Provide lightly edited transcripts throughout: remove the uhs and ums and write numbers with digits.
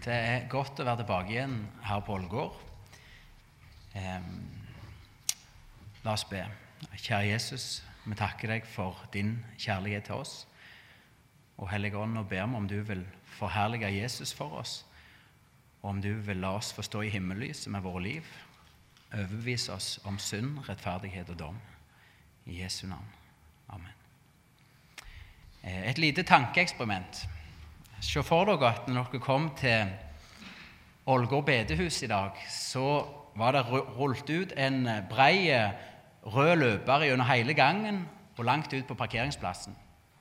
Det godt å være tilbake igjen her på Ålgård. La oss be. Kjære Jesus, vi takker deg for din kjærlighet til oss. Og Hellige Ånd, nå ber vi om du vil forherlige Jesus for oss, og om du vil la oss forstå i himmellyset med våre liv, overbevise oss om synd, rettferdighet og dom. I Jesu navn. Amen. Et lite tankeeksperiment. Se for dere at når dere kom til Ålgård bedehus i dag, så var det rullet ut en brei rød løper gjennom hele gangen og langt ut på parkeringsplassen.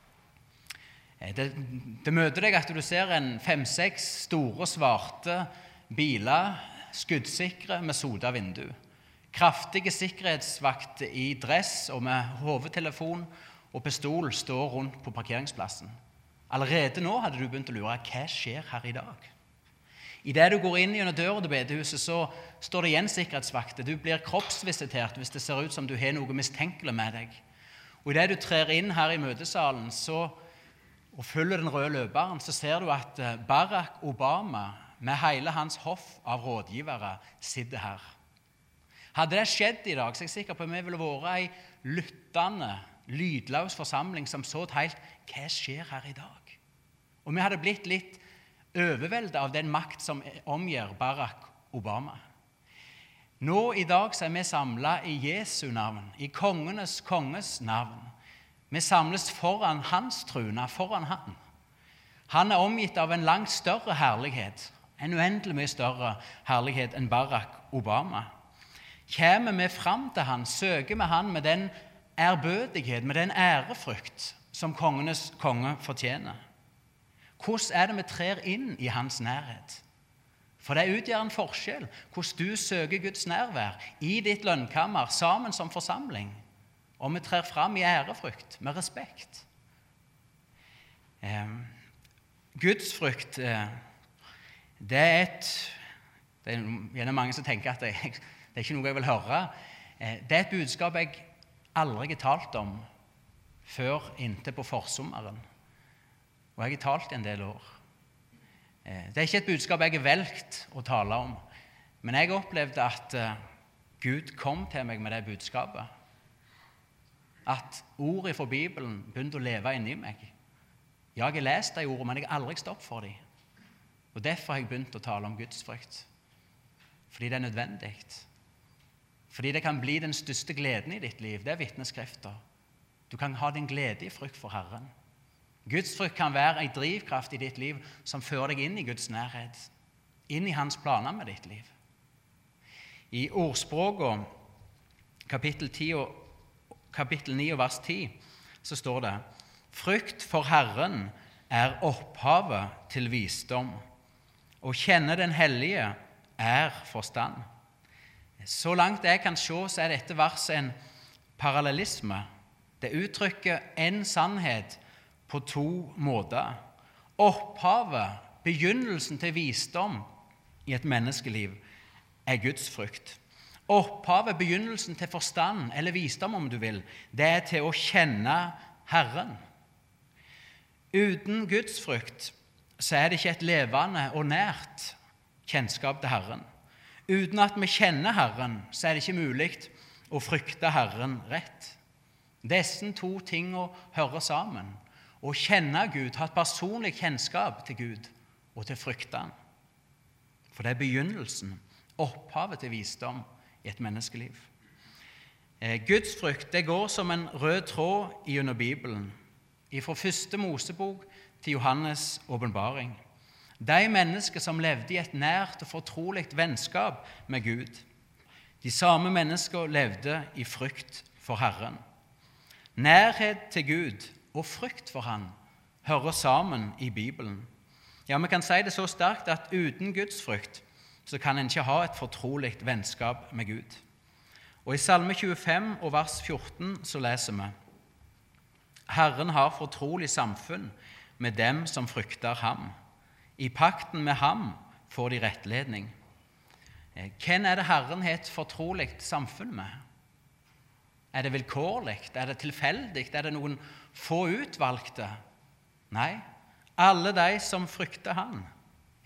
Det møter deg at du ser en 5-6 store, svarte biler, skuddsikre med soda vindu. Kraftige sikkerhetsvakter i dress og med hovedtelefon og pistol står rundt på parkeringsplassen. Allerede nå hadde du begynt å lure, hva skjer her i dag? I det du går inn gjennom døra til bedehuset, så står det igjen sikkerhetsvakter. Du blir kroppsvisitert hvis det ser ut som du har noe mistenkelig med deg. Og i det du trer inn her i møtesalen og følger den røde løperen, så ser du at Barack Obama med hele hans hoff av rådgivere sitter her. Hadde det skjedd i dag, så er jeg sikker på at vi ville vært en lyttende, lydløs forsamling som så helt, hva skjer her i dag? Og vi hadde blitt litt overveldet av den makt som omgir Barack Obama. Nå i dag så er vi samlet i Jesu navn, i kongenes konges navn. Vi samles foran hans trone, foran han. Han er omgitt av en langt større herlighet, en uendelig mye større herlighet enn Barack Obama. Kommer vi fram til han, søker vi han med den ærbødighet, med den ærefrykt som kongenes konge fortjener. Hvordan er det vi trer inn i hans nærhet? For det utgjør en forskjell hvordan du søker Guds nærvær i ditt lønnkammer, sammen som forsamling, og vi trer fram i ærefrykt, med respekt. Gudsfrykt, det er gjerne mange som tenker at det er ikke noe jeg vil høre. Det er et budskap jeg aldri har talt om før inntil på forsommeren. Og jeg har talt i en del år. Det er ikke et budskap jeg har valgt å tale om, men jeg opplevde at Gud kom til meg med det budskapet. At ordet fra Bibelen begynte å leve inni meg. Jeg har lest de ordene, men jeg har aldri stoppet for dem. Og derfor har jeg begynt å tale om Gudsfrykt. Fordi det er nødvendig. Fordi det kan bli den største gleden i ditt liv. Det er vitneskrifter. Du kan ha din glede i frykt for Herren. Gudsfrykt kan være en drivkraft i ditt liv som fører deg inn i Guds nærhet, inn i hans planer med ditt liv. I Ordspråket, kapittel 9 og vers 10, så står det: Frykt for Herren er opphavet til visdom, og kjenne den hellige er forstand. Så langt jeg kan se, så er dette verset en parallellisme. Det uttrykker en sannhet på to måter. Opphavet, begynnelsen til visdom i et menneskeliv, er Guds frykt. Opphavet, begynnelsen til forstand, eller visdom om du vil, det er til å kjenne Herren. Uten Guds frykt så er det ikke et levende og nært kjennskap til Herren. Uten at vi kjenner Herren, så er det ikke mulig å frykte Herren rett. Disse to tingene hører sammen. Å kjenne Gud, ha et personlig kjennskap til Gud og til frykte han. For det er begynnelsen, opphavet til visdom i et menneskeliv. Guds frykt, det går som en rød tråd gjennom Bibelen, fra første Mosebok til Johannes åpenbaring. De mennesker som levde i et nært og fortroligt vennskap med Gud, de samme mennesker levde i frykt for Herren. Nærhet til Gud og frykt for han hører sammen i Bibelen. Ja, vi kan si det så sterkt at uten Guds frykt så kan en ikke ha et fortroligt vennskap med Gud. Og i Salme 25 og vers 14 så leser vi: Herren har fortrolig samfunn med dem som frykter ham. I pakten med ham får de rettledning. Hvem er det Herren har et fortroligt samfunn med? Er det vilkårlig? Er det tilfeldig? Er det noen få utvalgte? Nei, alle de som frykter han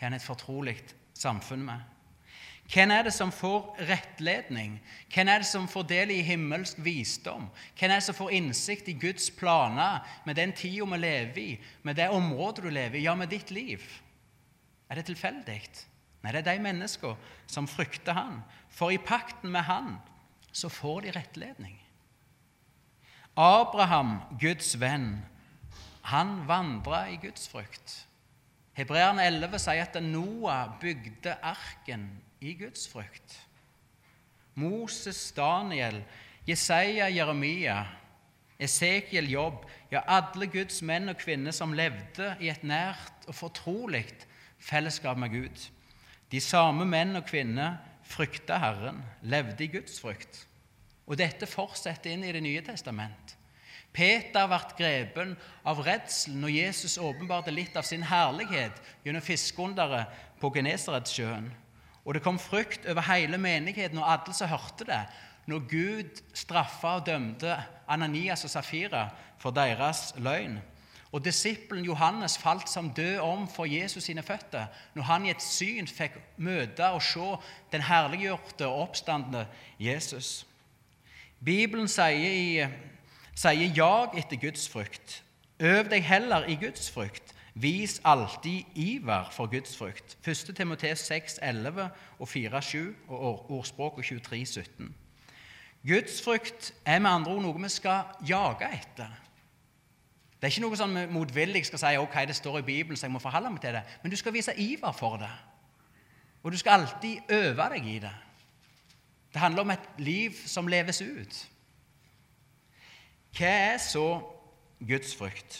har han et fortrolig samfunn med. Hvem er det som får rettledning? Hvem er det som får del i himmelsk visdom? Hvem er det som får innsikt i Guds planer med den tiden vi lever i, med det området du lever i, ja, med ditt liv? Er det tilfeldig? Nei, det er de mennesker som frykter han. For i pakten med han, så får de rettledning. Abraham, Guds venn, han vandret i Guds frykt. Hebreerne 11 sier at Noah bygde arken i Guds frykt. Moses, Daniel, Jesaja, Jeremia, Esekiel, Jobb, ja, alle Guds menn og kvinner som levde i et nært og fortrolig fellesskap med Gud. De samme menn og kvinner frykta Herren, levde i Guds frykt. Og dette fortsetter inn i Det nye testament. Peter ble grepen av redsel når Jesus åpenbarte litt av sin herlighet gjennom fiskeunderet på Genesaretsjøen. Og det kom frykt over hele menigheten og alle som hørte det, når Gud straffet og dømte Ananias og Safira for deres løgn. Og disippelen Johannes falt som død om for Jesus sine føtter, når han i et syn fikk møte og se den herliggjorte og oppstandende Jesus. Bibelen sier jag etter Guds frykt. Øv deg heller i Guds frykt. Vis alltid iver for Guds frykt. 1. Timoteus 6, 11 og 4, 7 og ordspråk 23, 17. Guds frykt er med andre ord noe vi skal jage etter. Det er ikke noe sånn motvillig skal si, ok, det står i Bibelen, så jeg må forholde meg til det. Men du skal vise iver for det. Og du skal alltid øve deg i det. Det handler om et liv som leves ut. Hva er så Guds frykt?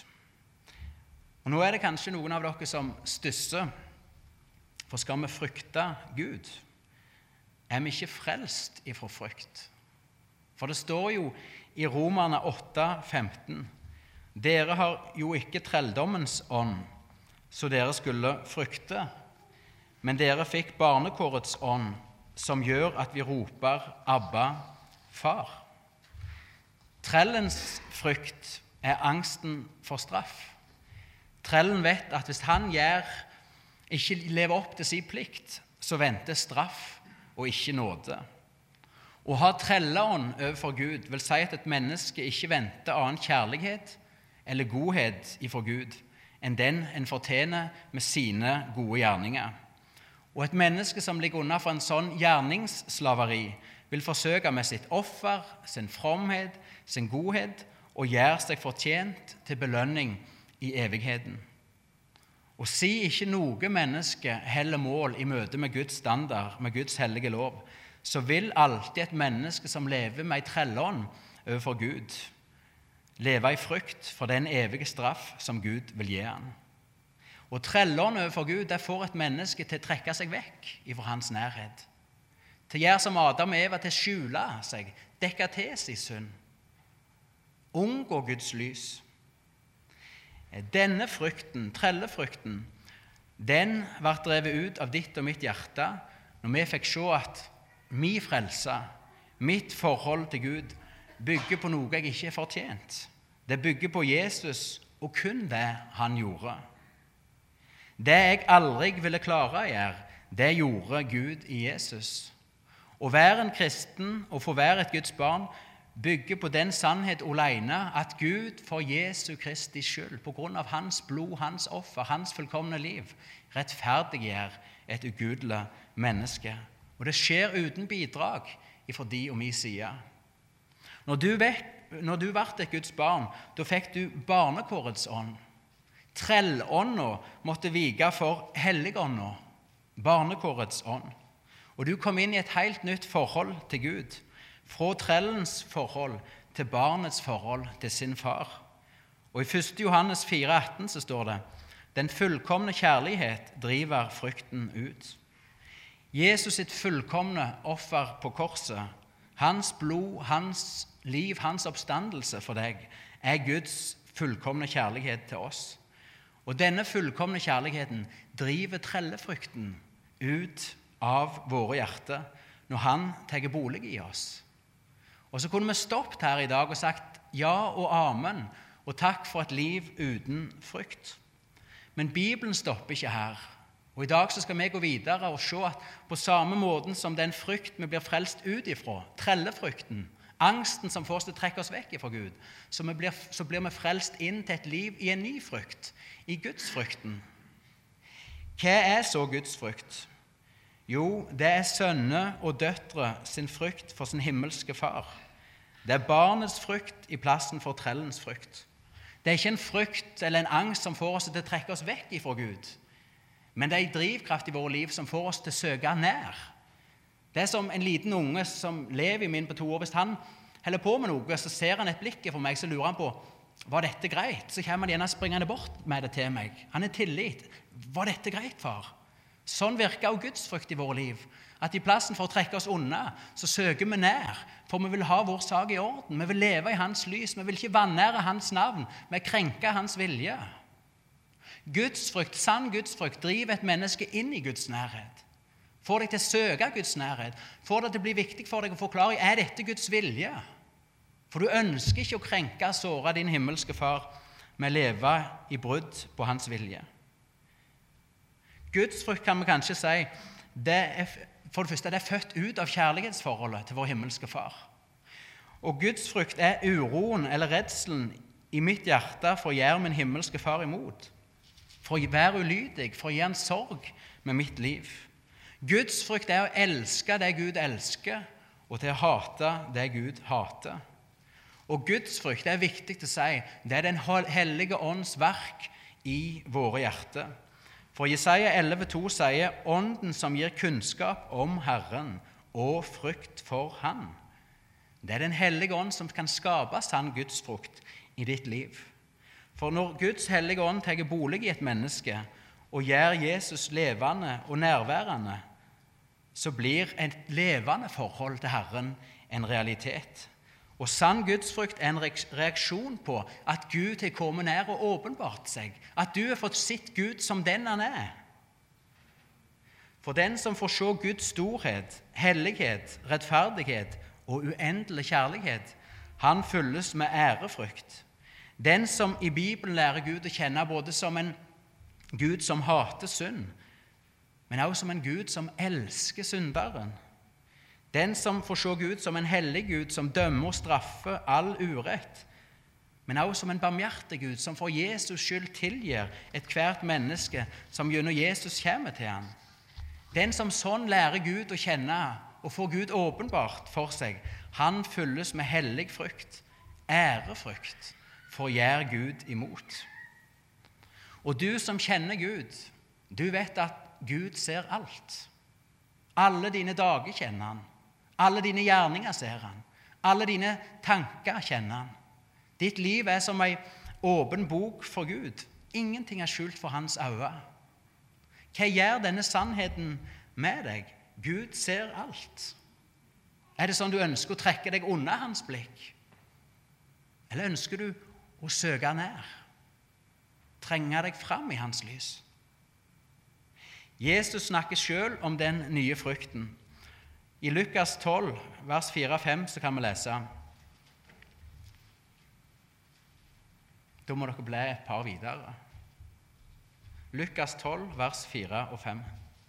Og nå er det kanskje noen av dere som stusser, for skal vi frykte Gud? Er vi ikke frelst ifra frykt? For det står jo i Romerne 8, 15, dere har jo ikke trelldommens ånd, så dere skulle frykte, men dere fikk barnekårets ånd, som gjør at vi roper Abba, far. Trellens frykt er angsten for straff. Trellen vet at hvis han ikke lever opp til sin plikt, så venter straff og ikke nåde. Å ha trelleånd overfor Gud vil si at et menneske ikke venter annen kjærlighet eller godhet ifra Gud enn den en fortjener med sine gode gjerninger. Og et menneske som ligger under for en sånn gjerningsslaveri vil forsøke med sitt offer, sin fromhet, sin godhet og gjøre seg fortjent til belønning i evigheten. Og si ikke noe menneske heller mål i møte med Guds standard, med Guds hellige lov, så vil alltid et menneske som lever med en trellånd overfor Gud, leve i frykt for den evige straff som Gud vil gi han. Og trellånd overfor Gud, det får et menneske til å trekke seg vekk fra hans nærhet. Til å gjøre som Adam og Eva, til å skjule seg, dekke til sin synd. Unngå Guds lys. Denne frykten, trellefrykten, den ble drevet ut av ditt og mitt hjerte når vi fikk se at min frelse, mitt forhold til Gud, bygger på noe jeg ikke er fortjent. Det bygger på Jesus og kun det han gjorde. Det jeg aldri ville klare å gjøre, det gjorde Gud i Jesus. Å være en kristen og få være et Guds barn bygger på den sannhet alene at Gud for Jesu Kristi skyld, på grunn av hans blod, hans offer, hans fullkomne liv, rettferdiggjør et ugudelig menneske. Og det skjer uten bidrag fra de og min side. Når du ble et Guds barn, da fikk du barnekårets ånd. Trellånda måtte vike for helligånda, barnekårets ånd. Og du kom inn i et helt nytt forhold til Gud, fra trellens forhold til barnets forhold til sin far. Og i 1. Johannes 4,18 så står det, den fullkomne kjærlighet driver frykten ut. Jesus sitt fullkomne offer på korset, hans blod, hans liv, hans oppstandelse for deg, er Guds fullkomne kjærlighet til oss. Og denne fullkomne kjærligheten driver trellefrykten ut av våre hjerter når han tar bolig i oss. Og så kunne vi stoppet her i dag og sagt ja og amen, og takk for et liv uten frykt. Men Bibelen stopper ikke her. Og i dag så skal vi gå videre og se at på samme måten som den frykt vi blir frelst ut ifra, trellefrykten, angsten som får oss til å trekke oss vekk fra Gud, så blir vi frelst inn til et liv i en ny frykt, i Gudsfrykten. Hva er så Gudsfrykt? Jo, det er sønner og døtre sin frykt for sin himmelske far. Det er barnets frykt i plassen for trellens frykt. Det er ikke en frykt eller en angst som får oss til å trekke oss vekk fra Gud, men det er en drivkraft i våre liv som får oss til å søke nær. Det er som en liten unge som lever min på 2 år. Hvis han holder på med noe, så ser han et blikk for meg, så lurer han på, var dette greit? Så kommer han gjerne springende bort med det til meg. Han er tillit. Var dette greit, far? Sånn virker også Gudsfrykt i våre liv. At i plassen for å trekke oss unna, så søker vi nær. For vi vil ha vår sak i orden. Vi vil leve i hans lys. Vi vil ikke vanære hans navn. Vi krenker hans vilje. Gudsfrykt, sann Gudsfrykt, driver et menneske inn i Guds nærhet. Får deg til å søke Guds nærhet. Får det til å bli viktig for deg å forklare, er dette Guds vilje? For du ønsker ikke å krenke og såre din himmelske far med å leve i brudd på hans vilje. Gudsfrykt kan vi kanskje si, for det første, det er født ut av kjærlighetsforholdet til vår himmelske far. Og Gudsfrykt er uroen eller redselen i mitt hjerte for å gjøre min himmelske far imot. For å være ulydig, for å gi han sorg med mitt liv. Gudsfrykt er å elske det Gud elsker, og til å hate det Gud hater. Og Gudsfrykt, det er viktig å si, det er den hellige ånds verk i våre hjerter. For Jesaja 11,2 sier, ånden som gir kunnskap om Herren og frykt for Han. Det er den hellige ånd som kan skape sann Gudsfrykt i ditt liv. For når Guds hellige ånd tar bolig i et menneske og gjør Jesus levende og nærværende, så blir et levende forhold til Herren en realitet. Og sann Gudsfrykt er en reaksjon på at Gud har kommet nær og åpenbart seg, at du har fått sett Gud som den han er. For den som får se Guds storhet, hellighet, rettferdighet og uendelig kjærlighet, han fylles med ærefrykt. Den som i Bibelen lærer Gud å kjenne både som en Gud som hater synd, men også som en Gud som elsker synderen. Den som får se Gud som en hellig Gud som dømmer og straffer all urett, men også som en barmhjertig Gud som for Jesus skyld tilgir et hvert menneske som gjennom Jesus kommer til ham. Den som sånn lærer Gud å kjenne og får Gud åpenbart for seg, han fylles med hellig frykt, ærefrykt, for å gjøre Gud imot. Og du som kjenner Gud, du vet at Gud ser alt. Alle dine dager kjenner han. Alle dine gjerninger ser han. Alle dine tanker kjenner han. Ditt liv er som en åpen bok for Gud. Ingenting er skjult for hans øyne. Hva gjør denne sannheten med deg? Gud ser alt. Er det sånn du ønsker å trekke deg unna hans blikk? Eller ønsker du å søke nær? Trenge deg fram i hans lys? Jesus snakker selv om den nye frykten. I Lukas 12, vers 4-5, så kan vi lese. Da må dere bli et par videre. Lukas 12, vers 4 og 5.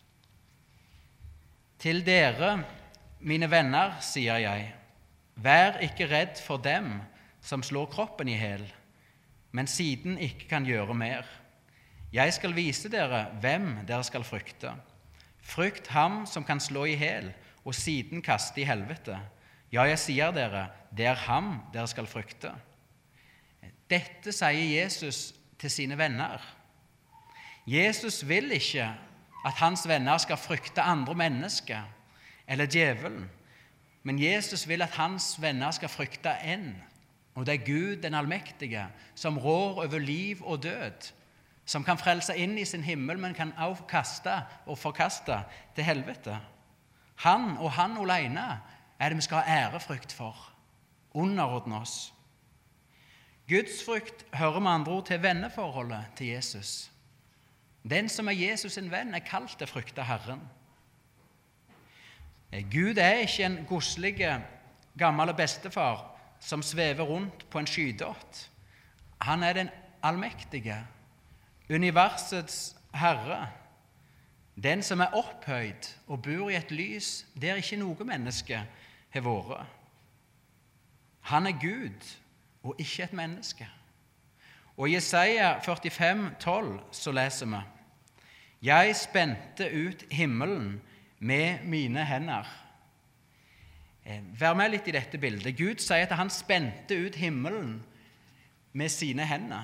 Til dere, mine venner, sier jeg, vær ikke redd for dem som slår kroppen i hel, men siden ikke kan gjøre mer. Jeg skal vise dere hvem dere skal frykte. Frykt ham som kan slå i hel, og siden kaste i helvete. Ja, jeg sier dere, det er ham dere skal frykte. Dette sier Jesus til sine venner. Jesus vil ikke at hans venner skal frykte andre mennesker eller djevelen, men Jesus vil at hans venner skal frykte en. Og det er Gud, den allmektige, som rår over liv og død, som kan frelse inn i sin himmel, men kan også kaste og forkaste til helvete. Han og han alene er det vi skal ha ærefrykt for, underordne oss. Gudsfrykt hører med andre ord til venneforholdet til Jesus. Den som er Jesus sin venn, er kalt til å frykte Herren. Gud er ikke en godslig, gammel bestefar som svever rundt på en skydott. Han er den allmektige, universets herre, Den som er opphøyd og bor i et lys der ikke noe menneske har vært. Han er Gud og ikke et menneske. Og i Jesaja 45,12 så leser vi: Jeg spente ut himmelen med mine hender. Vær med litt i dette bildet. Gud sier at han spente ut himmelen med sine hender.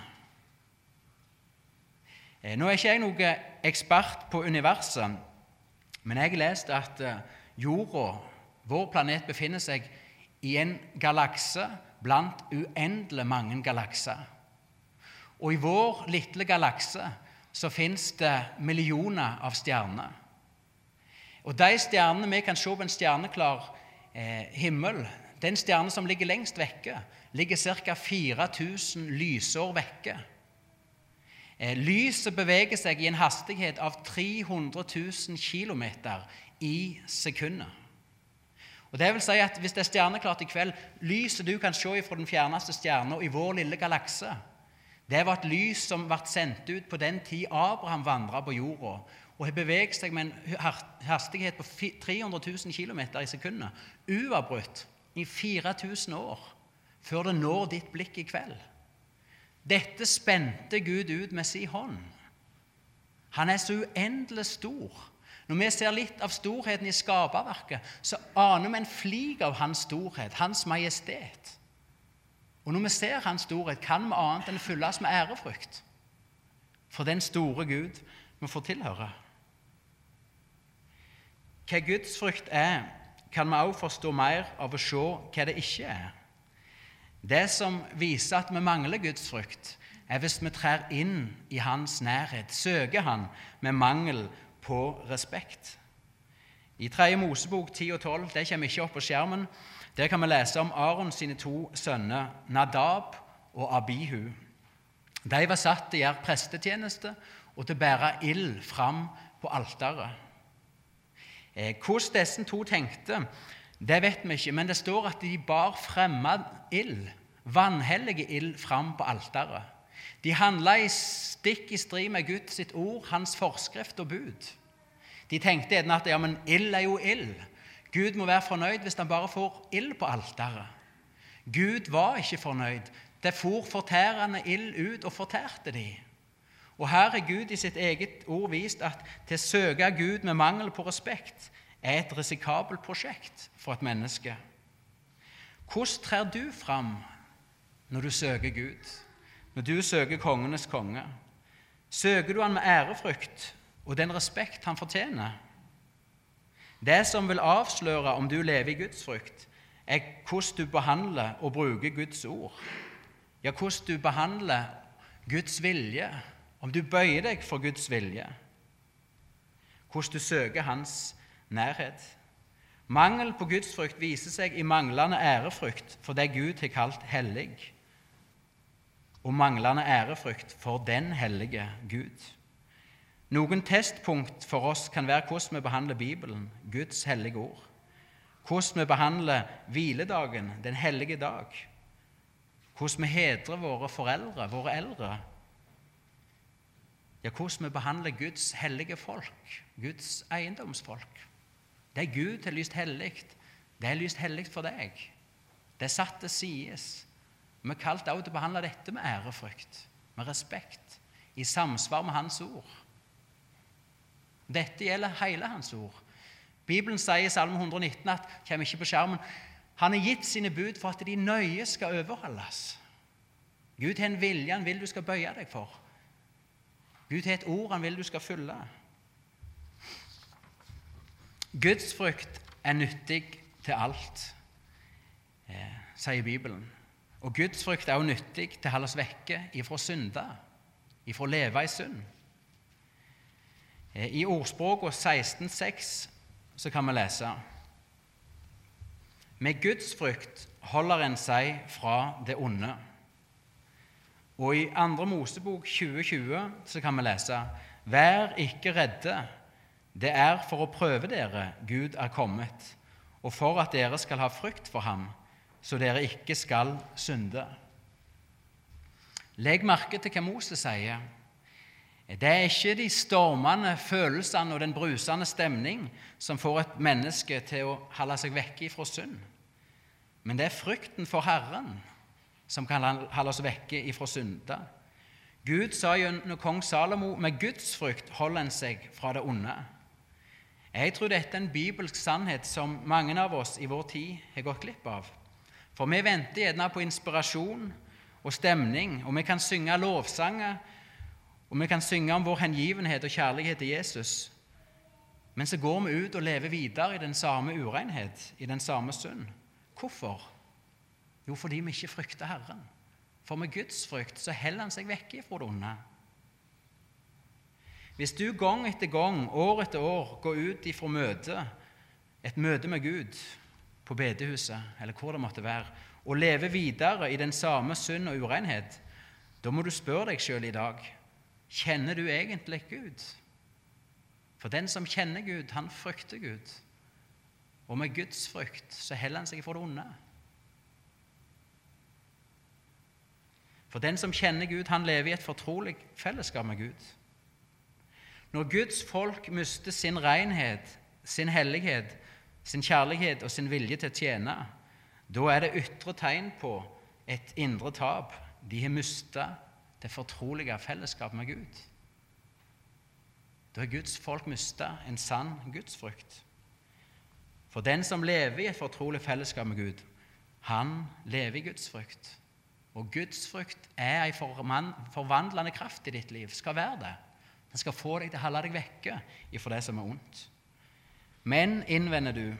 Nå er ikke jeg noen ekspert på universet, men jeg har lest at jorda, vår planet, befinner seg i en galakse blant uendelig mange galakser. Og i vår lille galakse så finnes det millioner av stjerner. Og de stjernene vi kan se på en stjerneklar himmel, den stjernen som ligger lengst vekke, ligger ca. 4000 lysår vekke. Lyset beveger seg i en hastighet av 300 000 kilometer i sekundet. Og det vil si at hvis det er stjerneklart i kveld, lyset du kan se fra den fjerneste stjernen i vår lille galakse, det var et lys som ble sendt ut på den tid Abraham vandret på jorda, og har beveget seg med en hastighet på 300 000 kilometer i sekundet, uavbrutt i 4000 år, før det når ditt blikk i kveld. Dette spente Gud ut med sin hånd. Han er så uendelig stor. Når vi ser litt av storheten i skaperverket, så aner vi en flik av hans storhet, hans majestet. Og når vi ser hans storhet, kan vi annet enn fylles med ærefrykt for den store Gud vi får tilhøre. Hva Guds frykt er, kan vi også forstå mer av å se hva det ikke er. Det som viser at vi mangler Guds frykt, er hvis vi trer inn i hans nærhet, søker han med mangel på respekt. I 3. Mosebok 10 og 12, det kommer ikke opp på skjermen, der kan vi lese om Aron sine 2 sønner, Nadab og Abihu. De var satt til å gjøre prestetjeneste og til å bære ild fram på alteret. Hvordan disse 2 tenkte, det vet vi ikke, men det står at de bar fremmed ild, vanhellige ild, fram på alteret. De handlet stikk i strid med Guds sitt ord, hans forskrift og bud. De tenkte gjerne at ja, men ild er jo ild. Gud må være fornøyd hvis han bare får ild på alteret. Gud var ikke fornøyd. Det for fortærende ild ut og fortærte de. Og her er Gud i sitt eget ord vist at til å søke Gud med mangel på respekt er et risikabelt prosjekt for et menneske. Hvordan trer du fram når du søker Gud, når du søker kongenes konge? Søker du han med ærefrykt og den respekt han fortjener? Det som vil avsløre om du lever i Guds frykt, er hvordan du behandler og bruker Guds ord. Ja, hvordan du behandler Guds vilje, om du bøyer deg for Guds vilje. Hvordan du søker hans nærhet. Mangel på Guds frykt viser seg i manglende ærefrykt for det Gud har kalt hellig, og manglende ærefrykt for den hellige Gud. Noen testpunkt for oss kan være hvordan vi behandler Bibelen, Guds hellige ord. Hvordan vi behandler hviledagen, den hellige dag. Hvordan vi hedrer våre foreldre, våre eldre. Ja, hvordan vi behandler Guds hellige folk, Guds eiendomsfolk. Det Gud har lyst hellig, det er lyst hellig for deg. Det er satt til sides. Vi er kalt også til å behandle dette med ærefrykt, med respekt, i samsvar med hans ord. Dette gjelder hele hans ord. Bibelen sier i Salme 119 at, kommer ikke på skjermen, han har gitt sine bud for at de nøye skal overholdes. Gud har en vilje han vil du skal bøye deg for. Gud har et ord han vil du skal følge. Guds frykt er nyttig til alt, sier Bibelen. Og Guds frykt er også nyttig til å holde oss vekke ifra synder, ifra å leve i synd. I ordspråket 16,6 så kan vi lese: Med Guds frykt holder en seg fra det onde. Og i 2. Mosebok 20,20 så kan vi lese: Vær ikke redde, det er for å prøve dere Gud er kommet, og for at dere skal ha frykt for ham, så dere ikke skal synde. Legg merke til hva Moses sier. Det er ikke de stormende følelsene og den brusende stemning som får et menneske til å holde seg vekke fra synd. Men det er frykten for Herren som kan holde oss vekke fra synda. Gud sa gjennom kong Salomo, med Guds frykt holder en seg fra det onde. Jeg tror dette er en bibelsk sannhet som mange av oss i vår tid har gått glipp av. For vi venter gjerne på inspirasjon og stemning, og vi kan synge lovsanger, og vi kan synge om vår hengivenhet og kjærlighet til Jesus. Men så går vi ut og lever videre i den samme urenhet, i den samme synd. Hvorfor? Jo, fordi vi ikke frykter Herren. For med Guds frykt så heller han seg vekk fra det onde. Hvis du gang etter gang, år etter år, går ut ifra et møte med Gud på bedehuset, eller hvor det måtte være, og lever videre i den samme synd og urenhet, da må du spørre deg selv i dag, kjenner du egentlig Gud? For den som kjenner Gud, han frykter Gud. Og med Guds frykt så heller han seg for det onde. For den som kjenner Gud, han lever i et fortrolig fellesskap med Gud. Når Guds folk mister sin renhet, sin hellighet, sin kjærlighet og sin vilje til å tjene, da er det ytre tegn på et indre tap. De har mistet det fortrolige fellesskap med Gud. Da har Guds folk mistet en sann gudsfrykt. For den som lever i et fortrolig fellesskap med Gud, han lever i gudsfrykt. Og gudsfrykt er en forvandlende kraft i ditt liv, skal være det. Den skal få deg til å holde deg vekke ifra det som er ondt. Men, innvender du,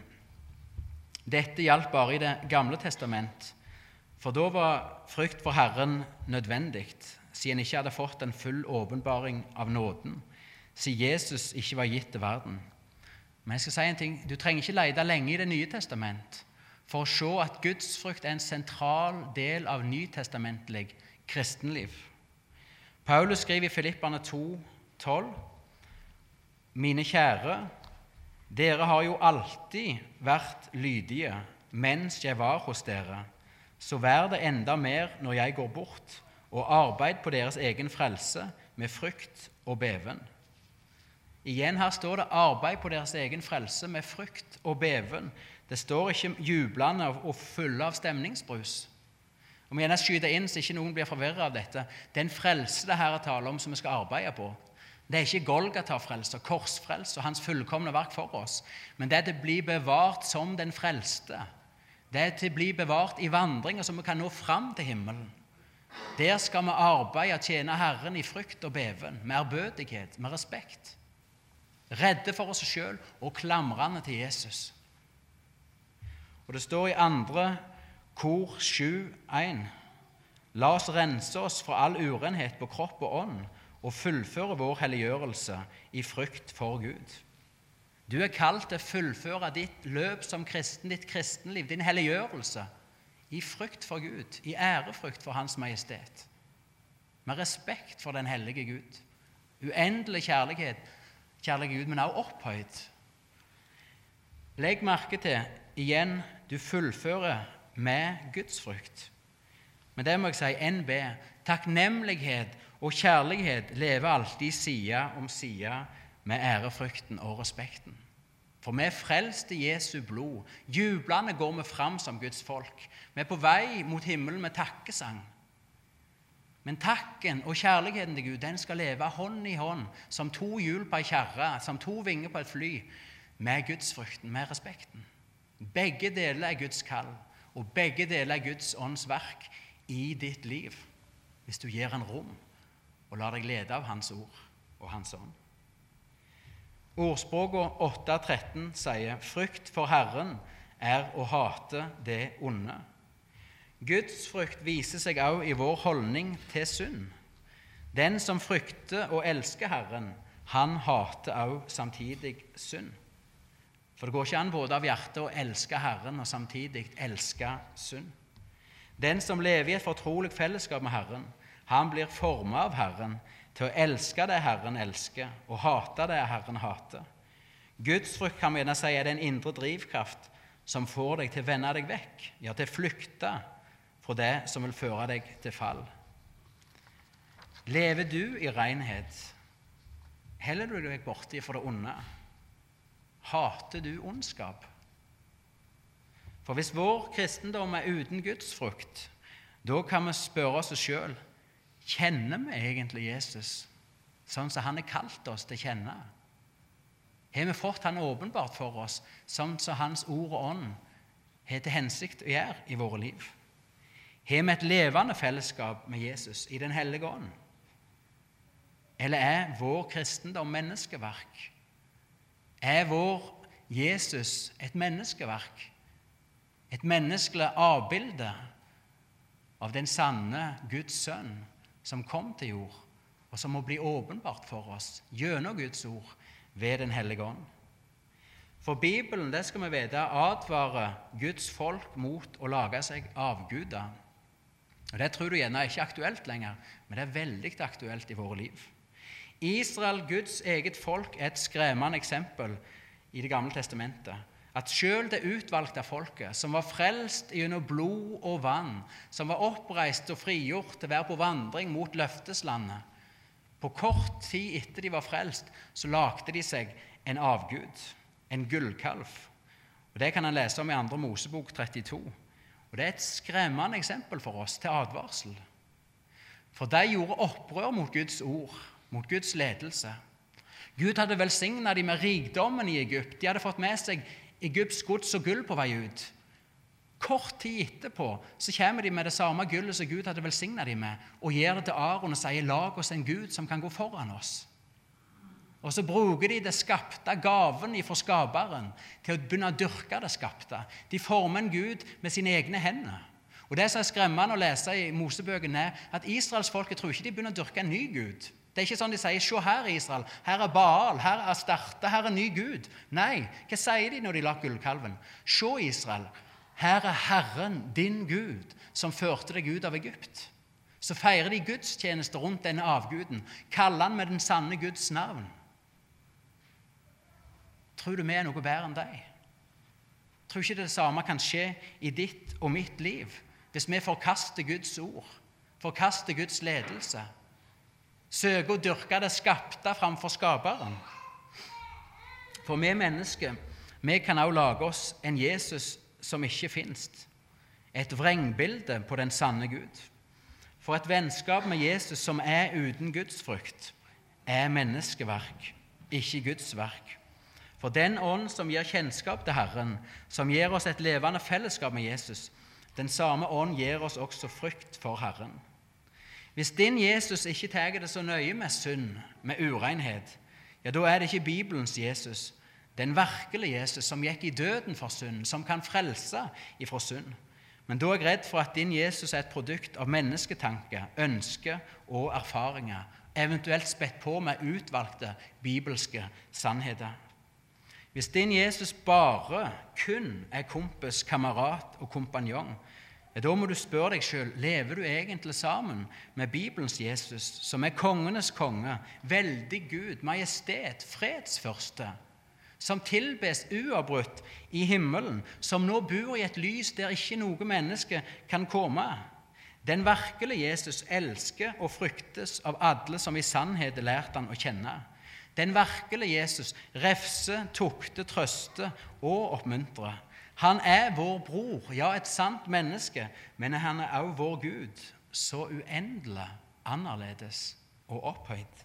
dette gjaldt bare i Det gamle testament, for da var frykt for Herren nødvendig, siden han ikke hadde fått en full åpenbaring av nåden, siden Jesus ikke var gitt til verden. Men jeg skal si en ting, du trenger ikke lete lenge i Det nye testament for å se at gudsfrykt er en sentral del av nytestamentlig kristenliv. Paulus skriver i Filipperne 2:12, «Mine kjære, dere har jo alltid vært lydige mens jeg var hos dere, så vær det enda mer når jeg går bort, og arbeid på deres egen frelse med frykt og beven.» Igjen her står det arbeid på deres egen frelse med frykt og beven. Det står ikke jublende og fulle av stemningsbrus. Og vi gjerne skyter inn så ikke noen blir forvirret av dette. Det er en frelse det her taler om som vi skal arbeide på. Det er ikke Golgata-frelse og korsfrelse og hans fullkomne verk for oss, men det er til å bli bevart som den frelste. Det er til å bli bevart i vandringer så vi kan nå fram til himmelen. Der skal vi arbeide og tjene Herren i frykt og beven, med ærbødighet, med respekt. Redde for oss selv og klamrende til Jesus. Og det står i 2. Kor 7:1, «La oss rense oss fra all urenhet på kropp og ånd, og fullføre vår helliggjørelse i frykt for Gud.» Du er kalt til å fullføre ditt løp som kristen, ditt kristenliv, din helliggjørelse, i frykt for Gud, i ærefrykt for Hans Majestet, med respekt for den hellige Gud. Uendelig kjærlighet, Gud, men også opphøyd. Legg merke til, igjen, du fullfører med gudsfrykt. Men det må jeg si, NB, takknemlighet og kjærlighet lever alltid side om side med ærefrykten og respekten. For vi er frelst i Jesu blod. Jublende går vi fram som Guds folk. Vi er på vei mot himmelen med takkesang. Men takken og kjærligheten til Gud, den skal leve hånd i hånd, som 2 hjul på en kjerre, som 2 vinger på et fly, med gudsfrykten, med respekten. Begge deler er Guds kall, og begge deler er Guds ånds verk i ditt liv, hvis du gir en rom og lar deg lede av Hans ord og Hans ånd. Ordspråket 8:13 sier, «Frykt for Herren er å hate det onde.» Guds frykt viser seg også i vår holdning til synd. Den som frykter og elsker Herren, han hater også samtidig synd. For det går ikke an både av hjertet å elske Herren og samtidig elske synd. Den som lever i et fortrolig fellesskap med Herren, han blir formet av Herren til å elske det Herren elsker og hate det Herren hater. Guds frykt kan vi gjerne si er den indre drivkraft som får deg til å vende deg vekk, ja, til å flykte fra det som vil føre deg til fall. Lever du i renhet, Heller du deg borti for det onde? Hater du ondskap? For hvis vår kristendom uten gudsfrukt, da kan vi spørre oss selv, kjenner vi egentlig Jesus sånn som han kalt oss til å kjenne? Har vi fått han åpenbart for oss, sånn som hans ord og ånd har til hensikt å gjøre i våre liv? Har vi et levende fellesskap med Jesus i den hellige ånd? Eller vår kristendom menneskeverk? Vår Jesus et menneskeverk? Et menneskelig avbilde av den sanne Guds sønn som kom til jord, og som må bli åpenbart for oss gjennom Guds ord ved den hellige ånd. For Bibelen, det skal vi vite, advarer Guds folk mot å lage seg avguder. Og det tror du gjerne ikke aktuelt lenger, men det veldig aktuelt i våre liv. Israel, Guds eget folk, et skremmende eksempel i Det gamle testamentet. At selv det utvalgte folket, som var frelst gjennom blod og vann, som var oppreist og frigjort til å være på vandring mot løfteslandet, på kort tid etter de var frelst, så lagde de seg en avgud, en gullkalv. Og det kan han lese om i 2. Mosebok 32. Og det et skremmende eksempel for oss til advarsel. For de gjorde opprør mot Guds ord, mot Guds ledelse. Gud hadde velsignet dem med rikdommen i Egypt. De hadde fått med seg Egypts gods og gull på vei ut. Kort tid etterpå så kommer de med det samme gullet som Gud hadde velsignet dem med, og gir det til Aaron og sier, lag oss en Gud som kan gå foran oss. Og så bruker de det skapte, gaven fra skaperen, til å begynne å dyrke det skapte. De former en Gud med sine egne hender. Og det som skremmende å lese i Mosebøkene at Israelsfolket tror ikke de begynner å dyrke en ny Gud. Det ikke sånn de sier, se her Israel, her Baal, her Astarte, her ny Gud. Nei, hva sier de når de lager gullkalven? Se Israel, her Herren, din Gud, som førte deg ut av Egypt. Så feirer de gudstjeneste rundt denne avguden, kaller han med den sanne Guds navn. Tror du vi noe bedre enn deg? Tror ikke det samme kan skje i ditt og mitt liv, hvis vi forkaster Guds ord, forkaster Guds ledelse, søker å dyrke det skapte framfor skaperen? For vi mennesker, vi kan også lage oss en Jesus som ikke finnes, et vrengbilde på den sanne Gud. For et vennskap med Jesus som uten gudsfrykt, menneskeverk, ikke Guds verk. For den ånd som gir kjennskap til Herren, som gir oss et levende fellesskap med Jesus, den samme ånd gir oss også frykt for Herren. Hvis din Jesus ikke tar det så nøye med synd, med urenhet, ja, da det ikke Bibelens Jesus, den virkelige Jesus som gikk i døden for synd, som kan frelse ifra synd. Men da jeg redd for at din Jesus et produkt av mennesketanke, ønsker og erfaringer, eventuelt spett på med utvalgte bibelske sannheter. Hvis din Jesus bare kun kompis, kamerat og kompanjong, da må du spørre deg selv, lever du egentlig sammen med Bibelens Jesus, som kongenes konge, veldig Gud, majestet, fredsfyrste, som tilbes uavbrutt i himmelen, som nå bor i et lys der ikke noe menneske kan komme? Den virkelige Jesus elsker og fryktes av alle som i sannhet lært han å kjenne. Den virkelige Jesus refser, tukter, trøster og oppmuntrer. Han vår bror, ja, et sant menneske, men han også vår Gud, så uendelig annerledes og opphøyd.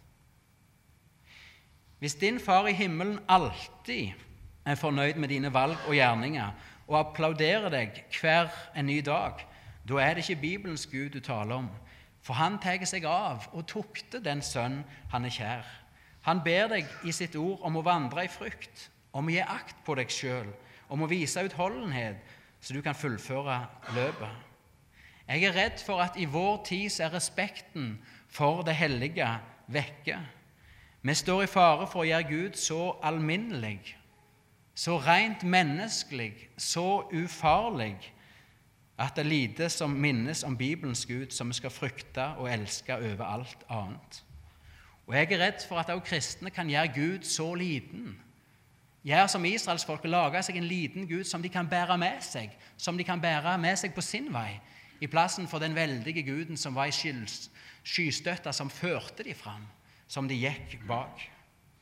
Hvis din far i himmelen alltid fornøyd med dine valg og gjerninger, og applauderer deg hver en ny dag, da det ikke Bibelens Gud du taler om, for han tar seg av og tukter den sønn han kjær. Han ber deg i sitt ord om å vandre i frykt, om å gi akt på deg selv, om å vise utholdenhet, så du kan fullføre løpet. Jeg redd for at i vår tid respekten for det hellige vekke. Vi står i fare for å gjøre Gud så alminnelig, så rent menneskelig, så ufarlig, at det lite som minnes om Bibelens Gud som vi skal frykte og elske over alt annet. Og jeg redd for at også kristne kan gjøre Gud så liten. Gjør som Israelsfolket, lager seg en liten Gud som de kan bære med seg, som de kan bære med seg på sin vei, i plassen for den veldige Guden som var i skystøtta, som førte de fram, som de gikk bak.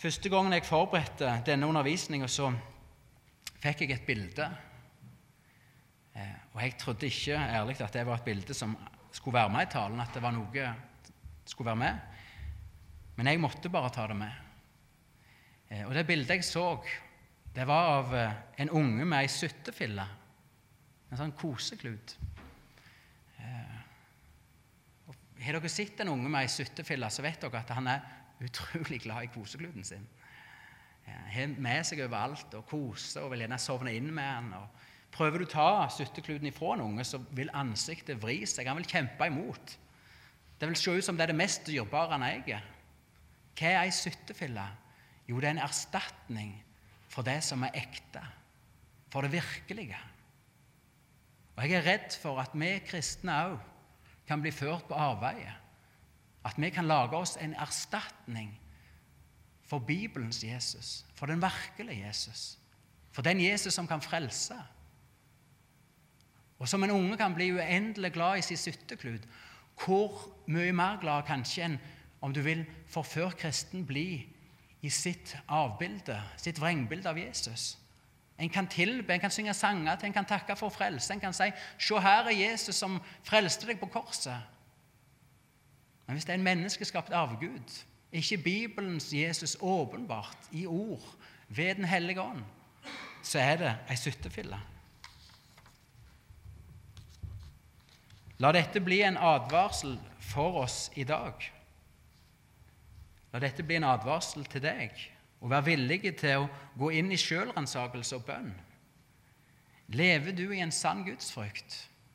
Første gangen jeg forberedte denne undervisningen, så fikk jeg et bilde. Og jeg trodde ikke, ærlig, at det var et bilde som skulle være med i talen, at det var noe som skulle være med. Men jeg måtte bare ta det med. Og det bildet jeg så, det var av en unge med en suttefille. En sånn koseklut. Har dere sett en unge med en suttefille, så vet dere at han er utrolig glad i kosekluten sin. Han med seg overalt og koser og vil gjerne sovne inn med han. Og prøver du å ta suttekluten ifra en unge, så vil ansiktet vri seg. Han vil kjempe imot. Det vil se ut som det er det mest dyrbare han eier. Hva er en suttefille? Jo, det er en erstatning for det som er ekte, for det virkelige. Og jeg er redd for at vi kristne også kan bli ført på avveie. At vi kan lage oss en erstatning for Bibelens Jesus, for den virkelige Jesus, for den Jesus som kan frelse. Og som en unge kan bli uendelig glad i sin sutteklut, hvor mye mer glad kanskje enn om du vil forfør kristen bli i sitt avbilde, sitt vrengbilde av Jesus. En kan tilbe, en kan synge sanger til, en kan takke for frelse, en kan si, se her er Jesus som frelste deg på korset. Men hvis det er en menneskeskapt avgud, ikke Bibelens Jesus åpenbart i ord, ved den hellige ånd, så er det en suttefille. La dette bli en advarsel for oss i dag. La dette bli en advarsel til deg, og vær villig til å gå inn i selvransakelse og bønn. Lever du i en sann gudsfrykt?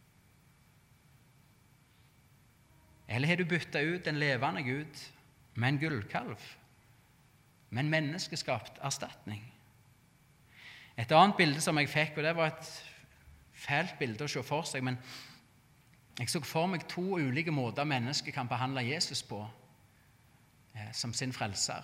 Eller har du byttet ut en levende Gud med en gullkalv, med en menneskeskapt erstatning? Et annet bilde som jeg fikk, og det var et fælt bilde å se for seg, men jeg så for meg 2 ulike måter mennesker kan behandle Jesus på som sin frelser.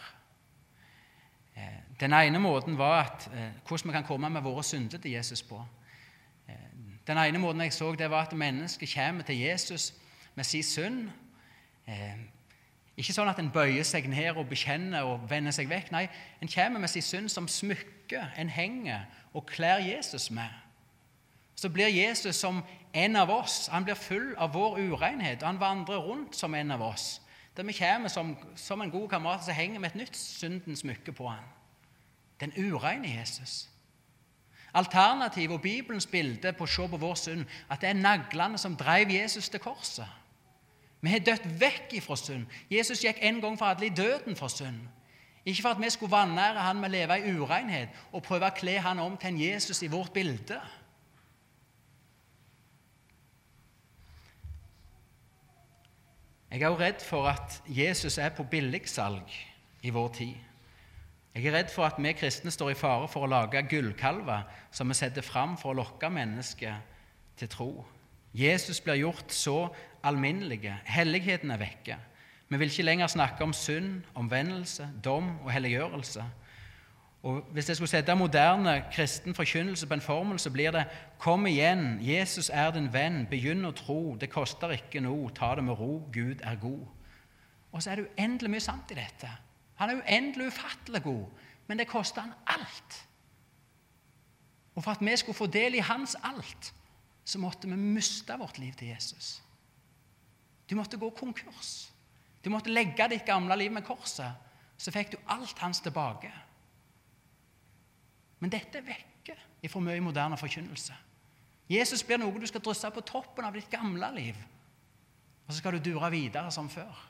Den ene måten var hvordan vi kan komme med våre synder til Jesus på. Den ene måten jeg så, det var at mennesker kommer til Jesus med sin synd. Ikke sånn at en bøyer seg ned og bekjenner og vender seg vekk. Nei, en kommer med sin synd som smykke en henger og klær Jesus med. Så blir Jesus som en av oss. Han blir full av vår urenhet, og han vandrer rundt som en av oss. Der vi kommer som en god kamerat som henger med et nytt syndens smykke på han. Den urene Jesus. Alternativ og Bibelens bilde på å se på vår synd, at det er naglene som drev Jesus til korset. Vi har dødt vekk ifra synd. Jesus gikk en gang for alle i døden for synd. Ikke for at vi skulle vanære han med å leve i urenhet og prøve å kle han om til en Jesus i vårt bilde. Jeg er også redd for at Jesus er på billigsalg i vår tid. Jeg er redd for at vi kristne står i fare for å lage gullkalver som vi setter fram for å lokke mennesker til tro. Jesus blir gjort så alminnelige. Helligheten er vekke. Vi vil ikke lenger snakke om synd, omvendelse, dom og helliggjørelse. Og hvis jeg skulle sette moderne kristen forkynnelse på en formel, så blir det: kom igjen, Jesus er din venn, begynn å tro, det koster ikke noe, ta det med ro, Gud er god. Og så er det uendelig mye sant i dette. Han er uendelig ufattelig god, men det koster han alt. Og for at vi skulle få del i hans alt, så måtte vi miste vårt liv til Jesus. Du måtte gå konkurs. Du måtte legge ditt gamle liv med korset, så fikk du alt hans tilbake. Men dette er vekke ifra mye moderne forkynnelse. Jesus blir noe du skal drysse på toppen av ditt gamle liv, og så skal du dure videre som før.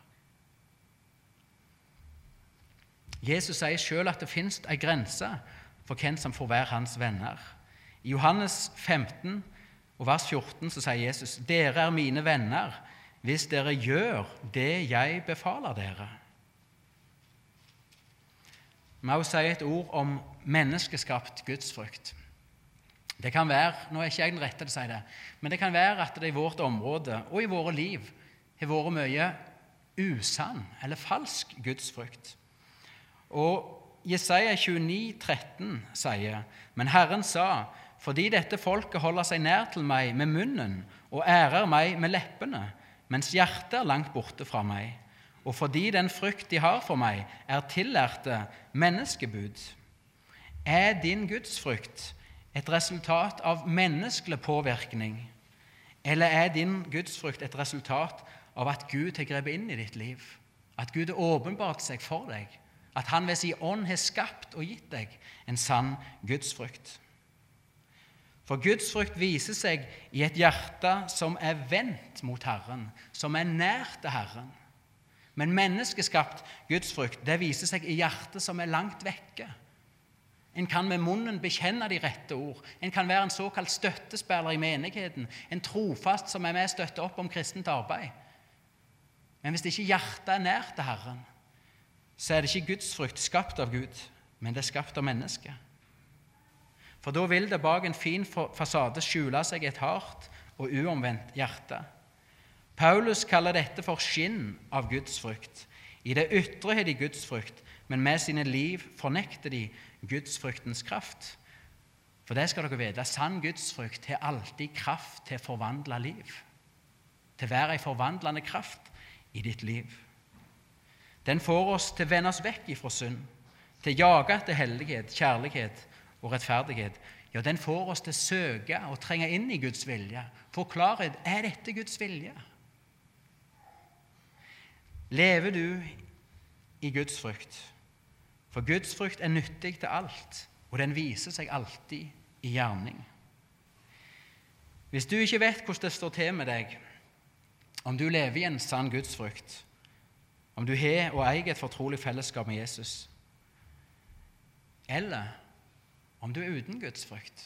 Jesus sier selv at det finnes en grense for hvem som får være hans venner. I Johannes 15 og vers 14 så sier Jesus: dere er mine venner hvis dere gjør det jeg befaler dere. Vi må også si et ord om menneskeskapt gudsfrykt. Det kan være, nå er ikke jeg den rette til å si det, men det kan være at det i vårt område og i våre liv har vært mye usann eller falsk gudsfrykt. Og Jesaja 29,13 sier: men Herren sa, fordi dette folket holder seg nær til meg med munnen og ærer meg med leppene, mens hjertet er langt borte fra meg, og fordi den frykt de har for meg, tillærte menneskebud. Din gudsfrykt et resultat av menneskelig påvirkning, eller din gudsfrykt et resultat av at Gud har grepet inn i ditt liv, at Gud har åpenbart seg for deg, at han ved sin ånd har skapt og gitt deg en sann gudsfrykt? For gudsfrykt viser seg i et hjerte som vendt mot Herren, som nært til Herren. Men menneskeskapt gudsfrykt, det viser seg i hjertet som langt vekke. En kan med munnen bekjenne de rette ord. En kan være en såkalt støttespiller i menigheten, en trofast som med å støtte opp om kristent arbeid. Men hvis ikke hjertet nært til Herren, så det ikke gudsfrykt skapt av Gud, men det skapt av mennesket. For da vil det bak en fin fasade skjule seg et hardt og uomvendt hjerte. Paulus kaller dette for skinn av gudsfrykt. I det ytre har de gudsfrykt, men med sine liv fornekter de gudsfryktens kraft. For det skal dere vite, sann gudsfrykt har alltid kraft til å forvandle liv. Til å være en forvandlende kraft i ditt liv. Den får oss til å vende oss vekk ifra synd, til å jage etter hellighet, kjærlighet og rettferdighet. Ja, den får oss til å søke og trenge inn i Guds vilje. For klarhet, dette Guds vilje? Lever du i Guds frykt? For Guds frykt nyttig til alt, og den viser seg alltid i gjerning. Hvis du ikke vet hvordan det står til med deg, om du lever i en sann Guds frykt, om du har og eier et fortrolig fellesskap med Jesus, eller om du uten Guds frykt,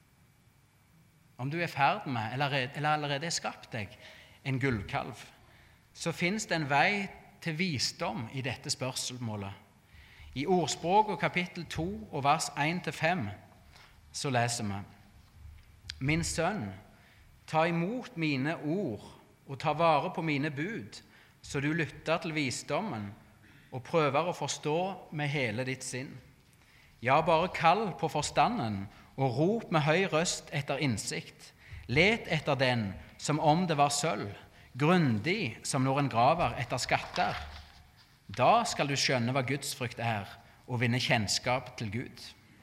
om du i ferd med, eller allerede har skapt deg en gullkalv, så finnes det en vei til visdom i dette spørsmålet. I Ordspråk og kapittel 2 og vers 1-5 så leser vi: Min sønn, ta imot mine ord og ta vare på mine bud, så du lytter til visdommen og prøver å forstå med hele ditt sinn. Ja, bare kall på forstanden og rop med høy røst etter innsikt. Let etter den som om det var sølv, grundig som når en graver etter skatter. Da skal du skjønne hva gudsfrykt og vinne kjennskap til Gud.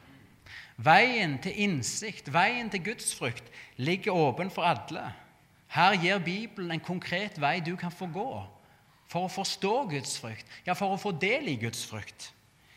Veien til innsikt, veien til gudsfrykt, ligger åpen for alle. Her gir Bibelen en konkret vei du kan få gå for å forstå gudsfrykt, ja, for å få del i gudsfrykt.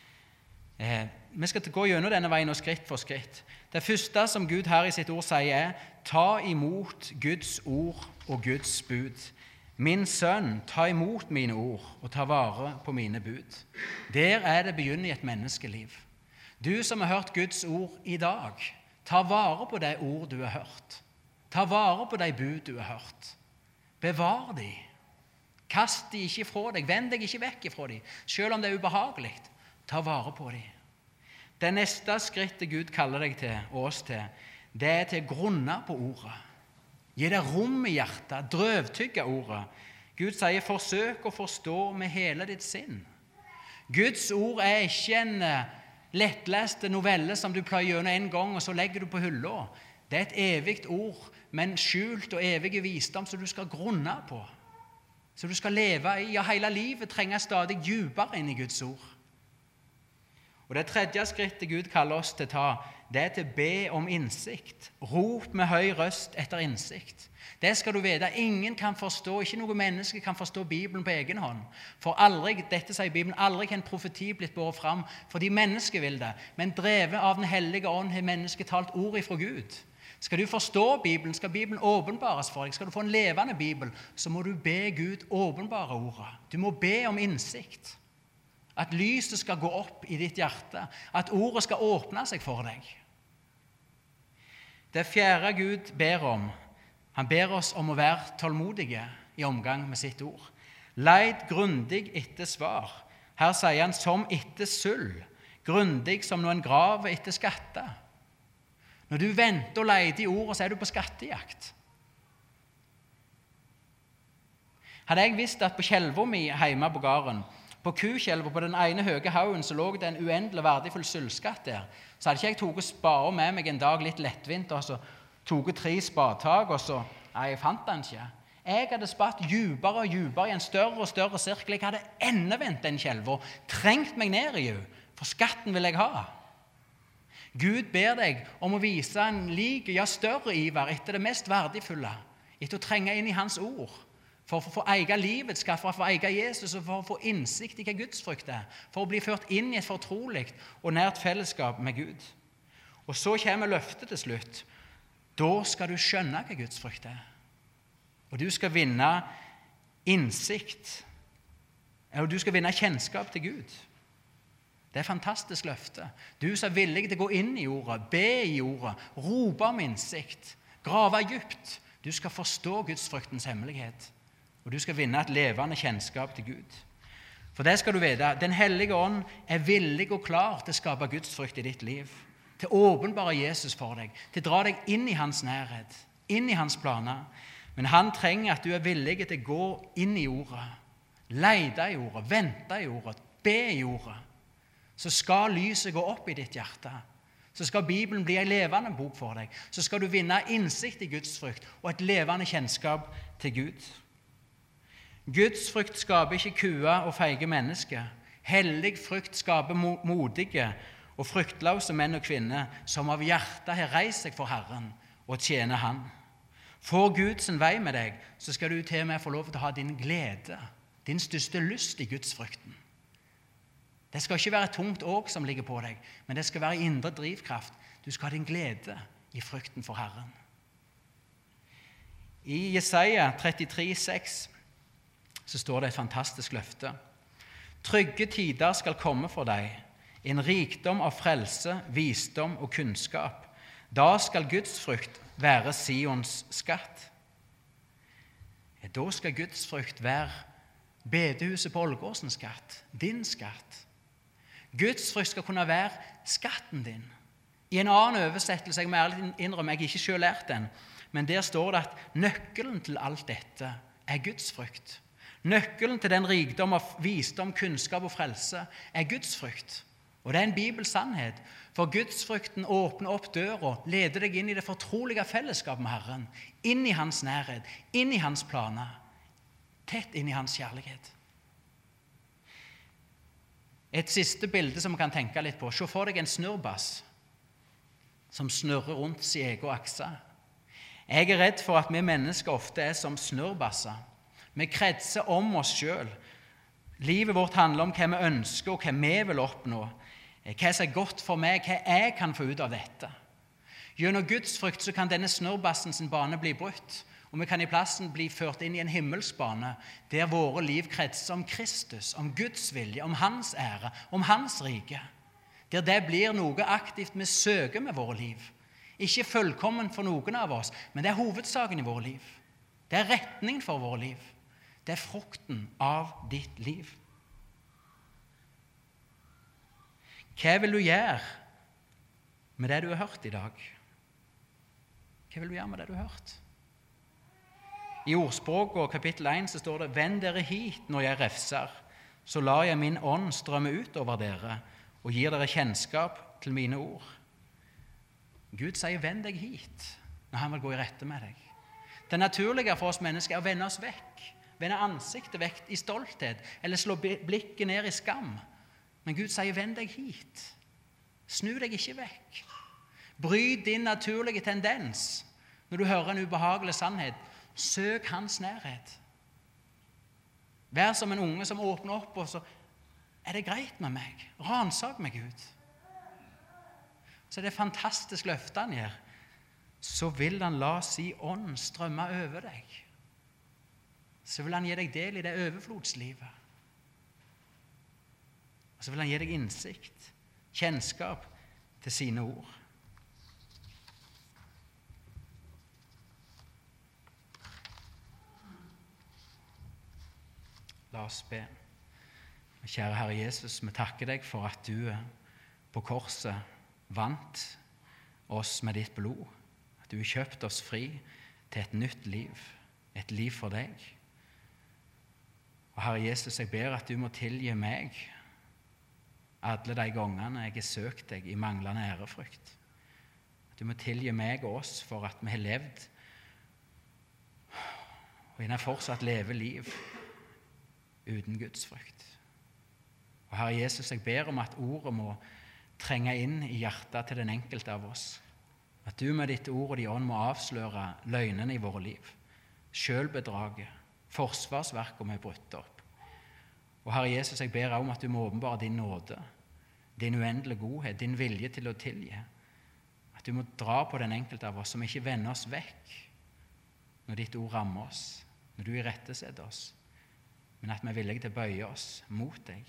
Vi skal gå gjennom denne veien og skritt for skritt. Det første som Gud her i sitt ord sier ta imot Guds ord og Guds bud. Min sønn, ta imot mine ord og ta vare på mine bud. Der det begynner i et menneskeliv. Du som har hørt Guds ord i dag, ta vare på de ord du har hørt. Ta vare på de bud du har hørt. Bevar de. Kast de ikke fra deg, vend deg ikke vekk fra de, selv om det ubehagelig. Ta vare på dem. Det neste skrittet Gud kaller deg til, og oss til, det til å grunne på ordet. Gi det rom i hjertet, drøvtygge ordet. Gud sier, forsøk å forstå med hele ditt sinn. Guds ord ikke en lettleste novelle som du pløyer gjennom en gang, og så legger du på hylla. Det et evigt ord, men skjult og evig visdom som du skal grunne på. Så du skal leve i, ja, hele livet trenger stadig dypere inn i Guds ord. Og det tredje skrittet Gud kaller oss til å ta, det til å be om innsikt. Rop med høy røst etter innsikt. Det skal du vite, ingen kan forstå, ikke noe menneske kan forstå Bibelen på egen hånd. For aldri, dette sier Bibelen, aldri kan en profeti blitt båret fram, fordi mennesket vil det. Men drevet av den hellige ånd har mennesket talt ord ifra Gud. Skal du forstå Bibelen, skal Bibelen åpenbares for deg, skal du få en levende Bibel, så må du be Gud åpenbare ordet. Du må be om innsikt. At lyset skal gå opp i ditt hjerte, at ordet skal åpne seg for deg. Det fjerde Gud ber om, han ber oss om å være tålmodige i omgang med sitt ord. Leid grundig etter svar. Her sier han som etter sølv, grundig som når en graver etter skatter. Når du venter og leter i ordet, så du på skattejakt. Hadde jeg visst at på kjelva mi hjemme på gården, på kukjelva på den ene høye haugen, så lå det en uendelig verdifull sølvskatt der, så hadde ikke jeg tatt spade med meg en dag litt lettvint, og så tok 3 spadetak, og så, nei, jeg fant den ikke. Jeg hadde spatt dypere og dypere i en større og større sirkel. Jeg hadde endevendt den kjelva, trengt meg ned i henne, for skatten vil jeg ha. Gud ber deg om å vise en lik, ja større iver etter det mest verdifulle, etter å trenge inn i hans ord, for å få eie livets skatt, for å få eie Jesus, og for å få innsikt i hva gudsfrykt er, for å bli ført inn i et fortrolig og nært fellesskap med Gud. Og så kommer løftet til slutt. Da skal du skjønne hva gudsfrykt er, og du skal vinne innsikt, og du skal vinne kjennskap til Gud. Det er et fantastisk løfte. Du som er villig til å gå inn i ordet, be i ordet, rope om innsikt, grave dypt. Du skal forstå gudsfryktens hemmelighet, og du skal vinne et levende kjennskap til Gud. For det skal du vite, Den hellige ånd er villig og klar til å skape gudsfrykt i ditt liv, til å åpenbare Jesus for deg, til å dra deg inn i hans nærhet, inn i hans planer. Men han trenger at du er villig til å gå inn i ordet, lete i ordet, vente i ordet, be i ordet. Så skal lyset gå opp i ditt hjerte. Så skal Bibelen bli en levende bok for deg. Så skal du vinne innsikt i Guds frykt og et levende kjennskap til Gud. Guds frykt skaper ikke kue og feige mennesker. Hellig frykt skaper modige og fryktløse menn og kvinner som av hjertet har reist seg for Herren og tjener Han. Får Gud sin vei med deg, så skal du til og med få lov til å ha din glede, din største lyst i Guds frykten. Det skal ikke være et tungt åk som ligger på deg, men det skal være indre drivkraft. Du skal ha din glede i frykten for Herren. I Jesaja 33,6 så står det et fantastisk løfte. Trygge tider skal komme for deg, en rikdom av frelse, visdom og kunnskap. Da skal Guds frykt være Sions skatt. Da skal Guds frykt være bedehuset på Ålgårdens skatt, din skatt. Guds frykt skal kunne være skatten din. I en annen oversettelse, jeg må ærlig innrømme, jeg har ikke selv lært den, men der står det at nøkkelen til alt dette er Guds frykt. Nøkkelen til den rikdom av visdom, kunnskap og frelse er Guds frykt. Og det er en bibelsannhet, for Guds frykten åpner opp døra, leder deg inn i det fortrolige fellesskapet med Herren, inn i hans nærhet, inn i hans planer, tett inn i hans kjærlighet. Et siste bilde som man kan tenke litt på. Se for deg en snurrbass som snurrer rundt sin egen akse. Jeg er redd for at vi mennesker ofte er som snurrbasser. Vi kretser om oss selv. Livet vårt handler om hva vi ønsker og hva vi vil oppnå. Hva som er godt for meg, hva jeg kan få ut av dette. Gjennom Guds frykt så kan denne snurrbassen sin bane bli brutt, og vi kan i plassen bli ført inn i en himmelsbane der våre liv kretser om Kristus, om Guds vilje, om hans ære, om hans rike. Der det blir noe aktivt vi søker med våre liv. Ikke fullkommen for noen av oss, men det er hovedsaken i våre liv. Det er retningen for våre liv. Det er frukten av ditt liv. Hva vil du gjøre med det du har hørt i dag? Hva vil du gjøre med det du har hørt? I ordspråket og kapittel 1 så står det: «Vend dere hit når jeg refser, så lar jeg min ånd strømme ut over dere og gir dere kjennskap til mine ord.» Gud sier: «Vend deg hit» når han vil gå i rette med deg. Det naturlige for oss mennesker er å vende oss vekk, vende ansiktet vekk i stolthet, eller slå blikket ned i skam. Men Gud sier: «Vend deg hit». Snu deg ikke vekk. Bryt din naturlige tendens når du hører en ubehagelig sannhet. Søk hans nærhet. Vær som en unge som åpner opp, og så er det greit med meg. Ransak meg, Gud. Så det er fantastisk løfte han gjør. Så vil han la si ånd strømme over deg. Så vil han gi deg del i det overflodslivet. Og så vil han gi deg innsikt, kjennskap til sine ord. La oss be. Kjære Herre Jesus, vi takker deg for at du på korset vant oss med ditt blod. At du har kjøpt oss fri til et nytt liv, et liv for deg. Og Herre Jesus, jeg ber at du må tilgi meg alle de gangene jeg har søkt deg i manglende ærefrykt. At du må tilgi meg og oss for at vi har levd og gjerne fortsatt lever liv uten Guds frykt. Og Herre Jesus, jeg ber om at ordet må trenge inn i hjertet til den enkelte av oss. At du med ditt ord og din ånd må avsløre løgnene i våre liv, selvbedraget, forsvarsverket vi er brutt opp. Og Herre Jesus, jeg ber om at du må åpenbare din nåde, din uendelige godhet, din vilje til å tilgi. At du må dra på den enkelte av oss som ikke vender oss vekk når ditt ord rammer oss, når du irettesetter oss, men at vi er villige til å bøye oss mot deg,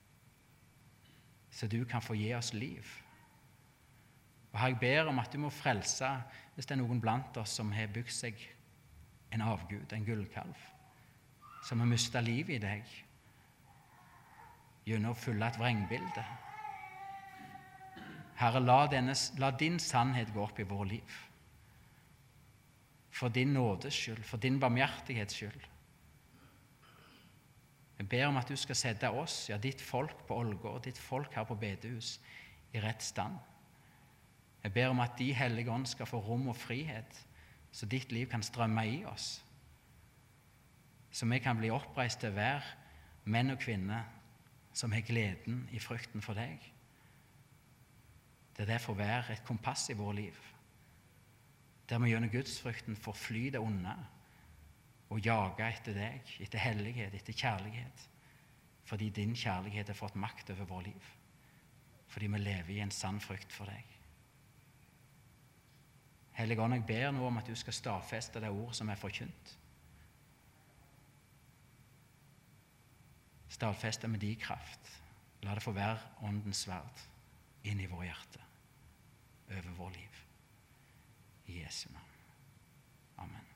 så du kan få gi oss liv. Og her jeg ber om at du må frelse hvis det er noen blant oss som har bygd seg en avgud, en gullkalv, som har mistet liv i deg gjennom å fylle et vrengbilde. Herre, la din sannhet gå opp i vår liv. For din nådes skyld, for din barmhjertighets skyld. Jeg ber om at du skal sette oss, ja, ditt folk på Ålgård, ditt folk her på bedehus, i rett stand. Jeg ber om at de hellige ånd skal få rom og frihet, så ditt liv kan strømme i oss. Så vi kan bli oppreist til hver menn og kvinner som har gleden i frykten for deg. Det er derfor være et kompass i vår liv, der vi gjennom gudsfrykten får fly det onde og jage etter deg, etter hellighet, etter kjærlighet, fordi din kjærlighet har fått makt over vår liv, fordi vi lever i en sann frykt for deg. Hellige Ånd, jeg ber nå om at du skal stadfeste det ord som er forkynt. Stadfeste med din kraft. La det få være åndens sverd inn i vår hjerte, over vår liv. I Jesu navn. Amen.